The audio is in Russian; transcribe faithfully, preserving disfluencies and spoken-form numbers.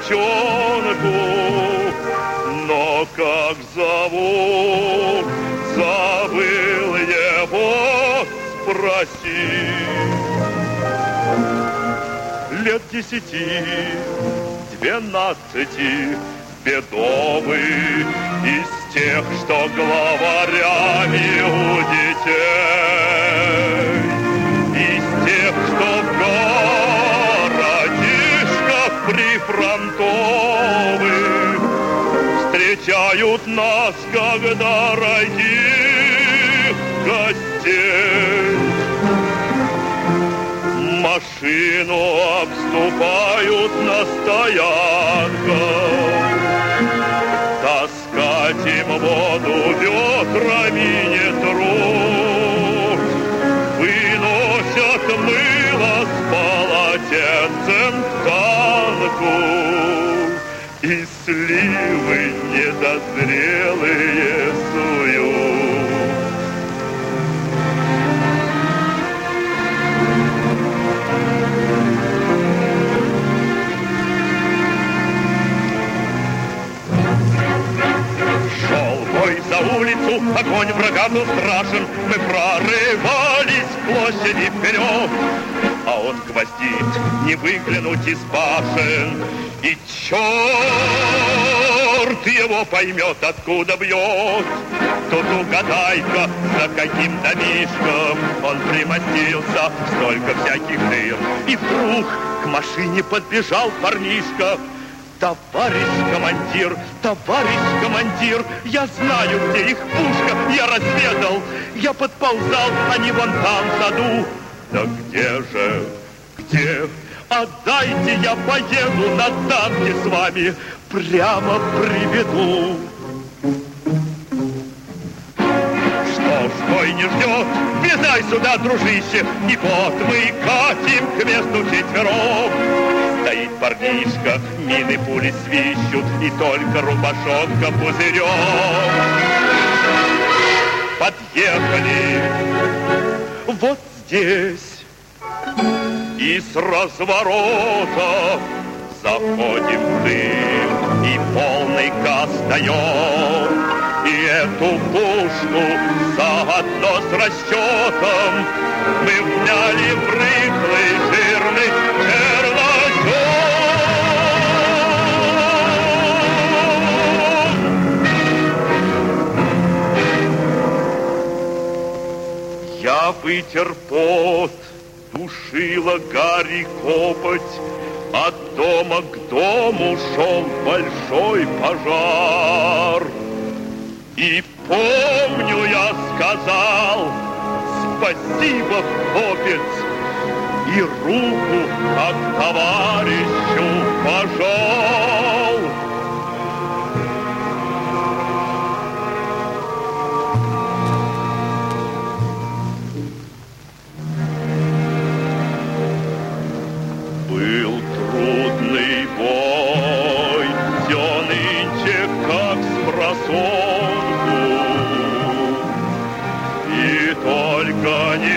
девчонку, но как зовут, забыл его спросить. Лет десяти, двенадцати, бедовый, из тех, что главарями у детей, из тех, что в городишках прифронтовых встречают нас, как дорогих гостей. Машину обступают на стоянках, таскать им воду ведрами не труд. Выносят мыло с полотенцем к танку, и сливы недозрелые суют. За улицу огонь врага был страшен, мы прорывались с площади вперед, а он гвоздит, не выглянуть из башен, и черт его поймет, откуда бьет. Тут угадай-ка, за каким домишком он примостился, столько всяких дыр, и вдруг к машине подбежал парнишка. Товарищ командир, товарищ командир, я знаю, где их пушка, я разведал, я подползал, они вон там в саду. Да где же, где? Отдайте, я поеду на танке с вами, прямо приведу. Что ж, бой не ждет, вязай сюда, дружище, и вот мы катим к месту четвером. Стоит парнишка, мины пули свищут, и только рубашонка пузырем. Подъехали вот здесь, и с разворота заходим в дым, и полный газ даем. И эту пушку заодно с расчетом мы вняли в рыхлый жирный чернозем. Я вытер пот, душила гарь копоть, от дома к дому шел большой пожар. И помню, я сказал спасибо, хлопец, и руку как товарищу пожал. Был трудный бой, все нынче как спросонку, и только не